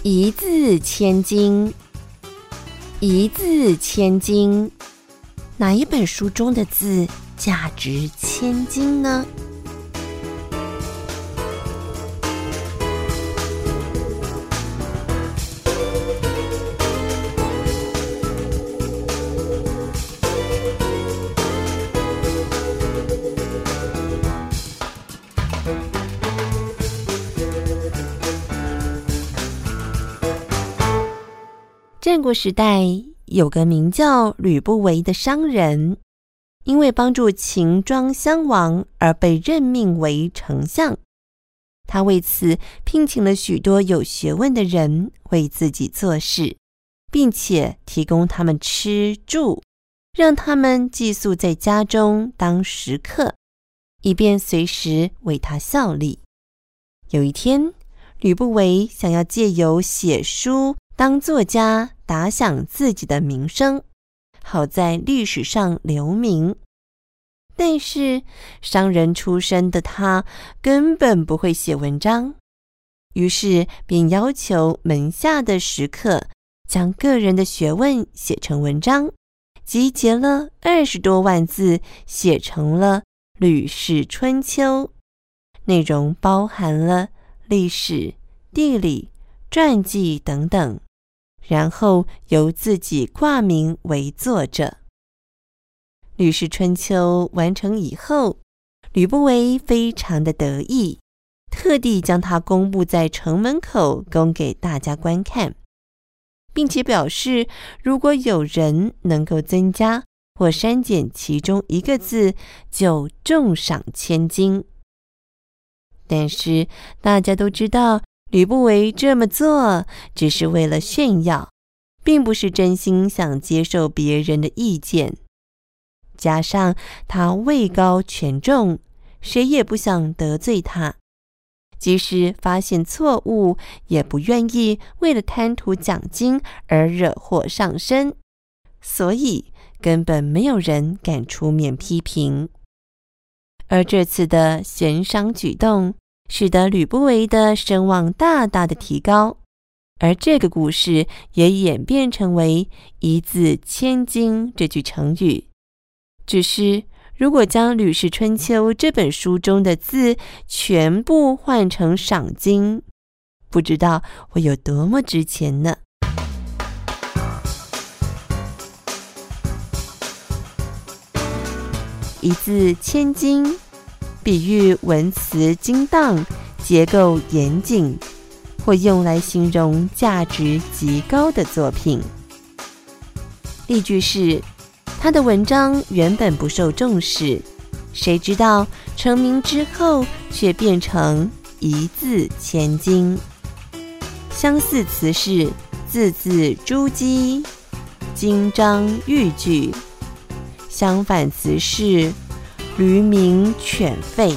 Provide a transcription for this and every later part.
一字千金，一字千金，哪一本书中的字价值千金呢？战国时代有个名叫吕不韦的商人，因为帮助秦庄襄王而被任命为丞相。他为此聘请了许多有学问的人为自己做事，并且提供他们吃住，让他们寄宿在家中当食客，以便随时为他效力。有一天，吕不韦想要借由写书当作家打响自己的名声，好在历史上留名。但是商人出身的他根本不会写文章，于是便要求门下的食客将个人的学问写成文章，集结了20多万字，写成了《吕氏春秋》，内容包含了历史、地理、传记等等，然后由自己挂名为作者。《吕氏春秋》完成以后，吕不韦非常的得意，特地将它公布在城门口供给大家观看，并且表示如果有人能够增加或删减其中一个字，就重赏千金。但是大家都知道，吕不韦这么做只是为了炫耀，并不是真心想接受别人的意见。加上他位高权重，谁也不想得罪他，即使发现错误，也不愿意为了贪图奖金而惹祸上身，所以根本没有人敢出面批评。而这次的悬赏举动使得吕不韦的声望大大的提高，而这个故事也演变成为一字千金这句成语。只是如果将《吕氏春秋》这本书中的字全部换成赏金，不知道会有多么值钱呢？一字千金，比喻文辞精当，结构严谨，或用来形容价值极高的作品。例句是：他的文章原本不受重视，谁知道成名之后却变成一字千金。相似词是字字珠玑，金章玉据；相反词是驴鸣犬吠。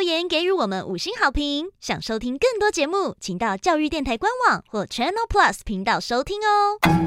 言给予我们5星好评。想收听更多节目，请到教育电台官网或 Channel Plus 频道收听哦。